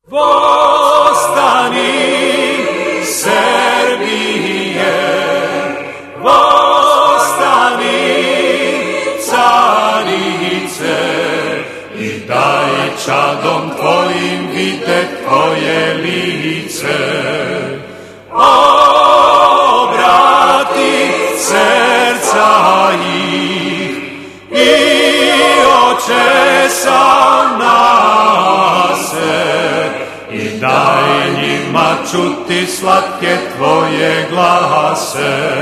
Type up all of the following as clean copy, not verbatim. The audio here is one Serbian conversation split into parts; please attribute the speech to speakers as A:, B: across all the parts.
A: Vostani, Srbije, vostani, carice, i daj čadom tvojim vidjet tvoje lice. Obrati srca ih i očesam nase i daj njima čuti slatke tvoje glase.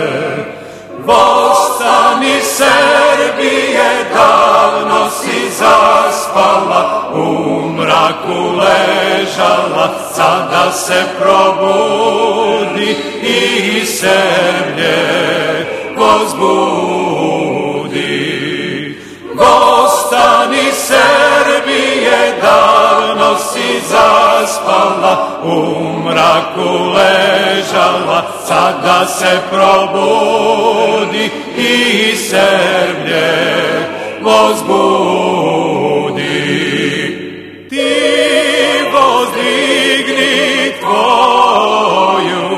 A: Vostani, Srbije, davno si zaspala, u mraku ležala, sada se probudi i Srbije vozbudi. Vostani, Srbije, davno si zaspala, u mraku ležala, sada se probudi i Srbije vozbudi. Ti vozdigni tvoju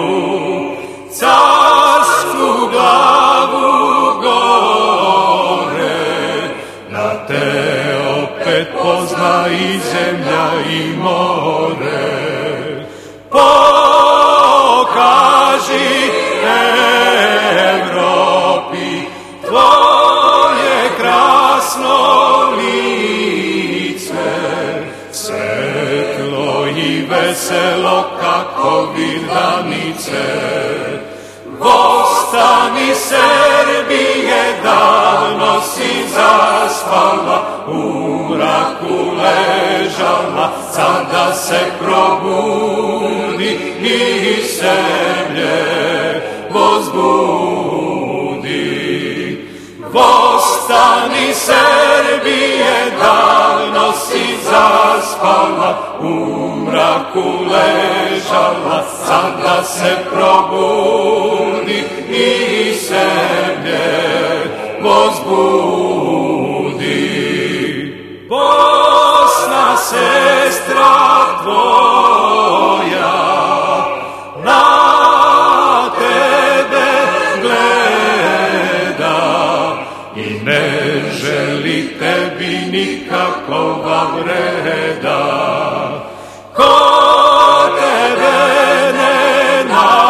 A: carsku glavu gore, da te opet pozna i zemlja i more. Pokaži Evropi tvoje krasno lice, svetlo i veselo kako vidanice. Vostani, Srbije, davno si zaspala, u mraku ležala, sada se probudi i Srbije vozbudi. Vostani, Srbije, davno si zaspala, u mraku ležala, sada se probudi i Srbije vozbudi. Bosna, sestra tvoja, na tebe gleda i ne želi tebi nikakova vreda. Ko tebe ne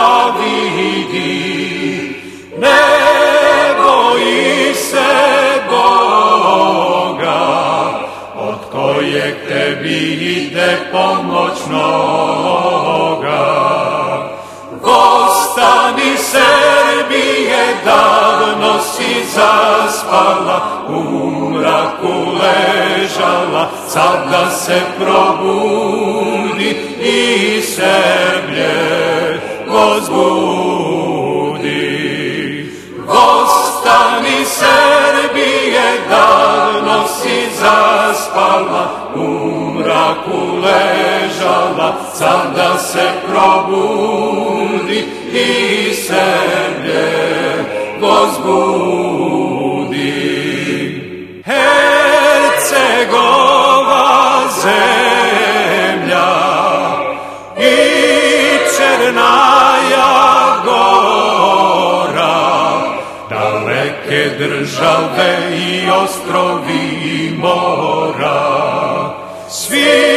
A: navidi, ne boji se Boga, od kojeg tebi ide pomoć mnoga. Vostani, Srbije, davno si zaspala, u mraku ležala, sada se probudi i Srbije vozbudi. Vostani, Srbije, davno si zaspala, u mraku ležala, sada se probudi i Srbije vozbudi. Hercegova zemlja i Černaja Gora, daleke države i ostrovi i mora, svi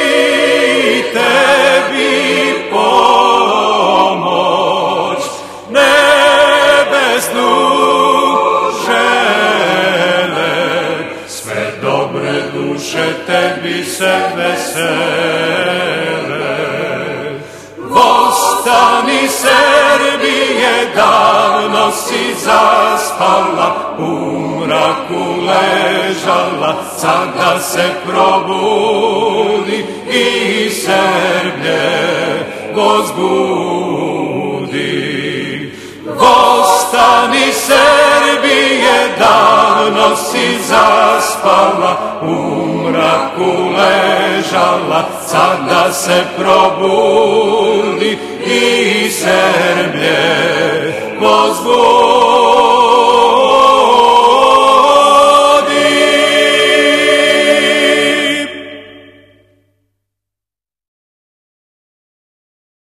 A: tebi pomoć nebesnu žele, sve dobre duše tebi se vesele. Vostani, Srbije, davno si zaspala, u mraku ležala, sada se probudi i Srbije vozbudi. Vostani, Srbije, davno si zaspala, u mraku ležala, sada se probudi i Srbije vozbudi.